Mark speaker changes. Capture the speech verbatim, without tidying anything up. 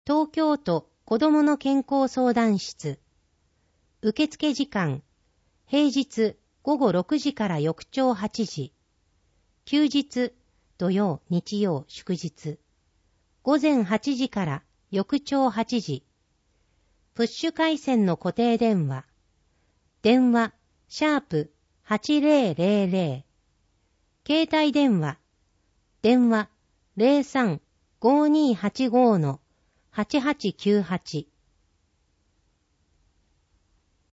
Speaker 1: 東京都子どもの健康相談室。受付時間、平日午後ろくじから翌朝はちじ。休日、土曜、日曜、祝日。午前はちじから翌朝はちじ。プッシュ回線の固定電話。電話、シャープはちぜろぜろぜろ。携帯電話。電話 ゼロさん ごーにーはちご のはちはちきゅうはち。